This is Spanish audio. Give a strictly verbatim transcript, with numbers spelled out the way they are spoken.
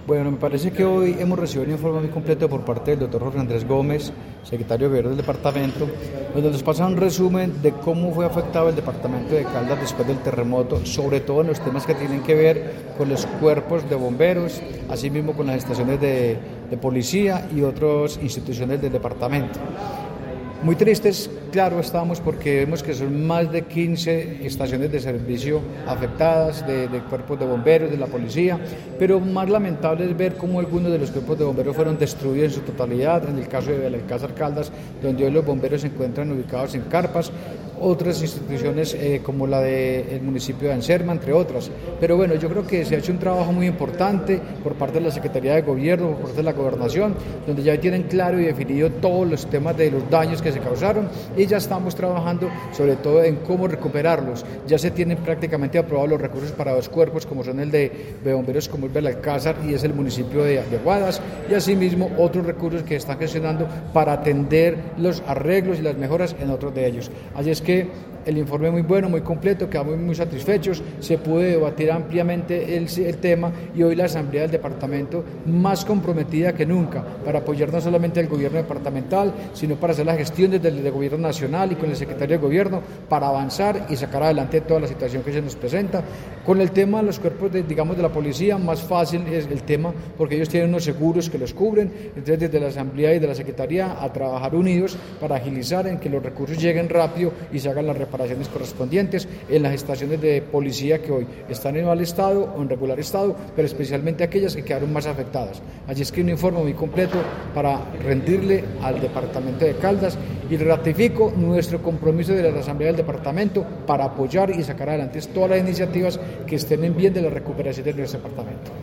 Bueno, me parece que hoy hemos recibido un informe muy completo por parte del doctor Jorge Andrés Gómez, secretario de Gobierno del departamento, donde nos pasa un resumen de cómo fue afectado el departamento de Caldas después del terremoto, sobre todo en los temas que tienen que ver con los cuerpos de bomberos, asimismo con las estaciones de, de policía y otras instituciones del departamento. Muy tristes, claro, estamos porque vemos que son más de quince estaciones de servicio afectadas, de, de cuerpos de bomberos, de la policía, pero más lamentable es ver cómo algunos de los cuerpos de bomberos fueron destruidos en su totalidad, en el caso de Belalcázar Caldas, donde hoy los bomberos se encuentran ubicados en carpas, otras instituciones eh, como la del municipio de Anserma, entre otras. Pero bueno, yo creo que se ha hecho un trabajo muy importante por parte de la Secretaría de Gobierno, por parte de la Gobernación, donde ya tienen claro y definido todos los temas de los daños que se causaron y ya estamos trabajando sobre todo en cómo recuperarlos. Ya se tienen prácticamente aprobados los recursos para dos cuerpos, como son el de, de bomberos como es Belalcázar y es el municipio de, de Aguadas, y asimismo otros recursos que están gestionando para atender los arreglos y las mejoras en otros de ellos. Así es que el informe muy bueno, muy completo, quedamos muy satisfechos, se pudo debatir ampliamente el, el tema y hoy la Asamblea del Departamento más comprometida que nunca para apoyar no solamente al gobierno departamental, sino para hacer la gestión desde el gobierno nacional y con el secretario de gobierno para avanzar y sacar adelante toda la situación que se nos presenta. Con el tema de los cuerpos, de, digamos, de la policía, más fácil es el tema porque ellos tienen unos seguros que los cubren, entonces desde la Asamblea y de la Secretaría a trabajar unidos para agilizar en que los recursos lleguen rápido y se hagan las reparaciones correspondientes en las estaciones de policía que hoy están en mal estado o en regular estado, pero especialmente aquellas que quedaron más afectadas. Allí es que un informe muy completo para rendirle al departamento de Caldas y ratifico nuestro compromiso de la Asamblea del departamento para apoyar y sacar adelante todas las iniciativas que estén en bien de la recuperación de nuestro departamento.